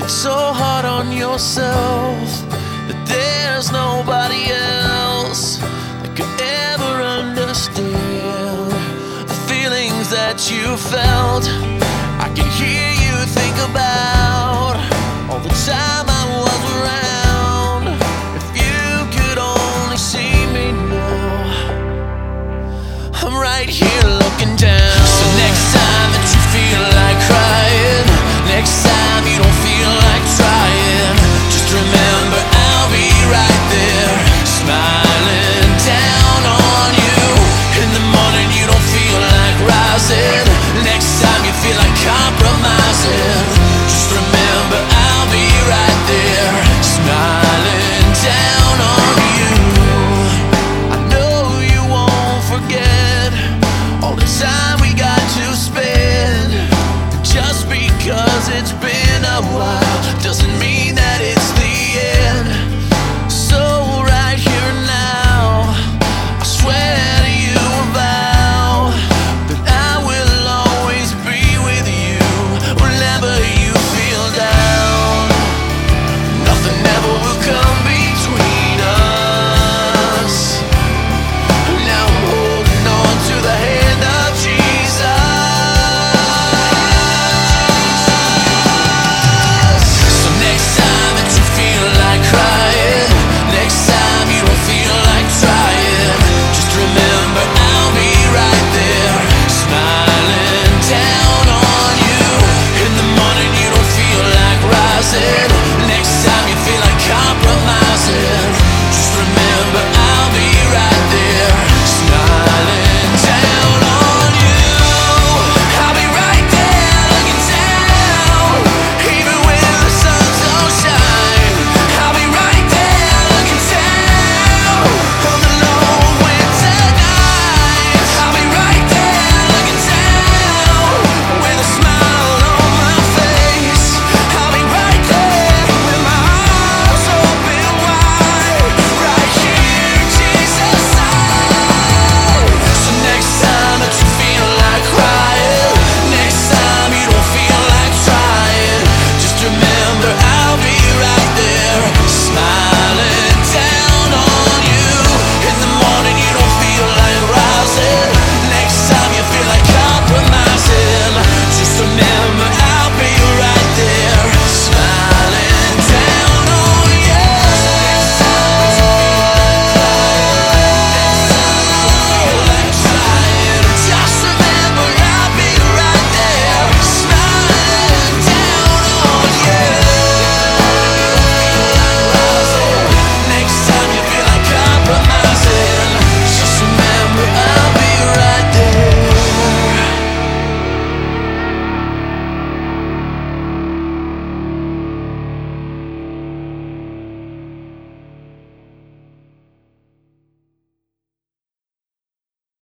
it so hard on yourself that there's nobody else that could ever understand the feelings that you felt. I can hear you think about all the time I was around. If you could only see me now, I'm right here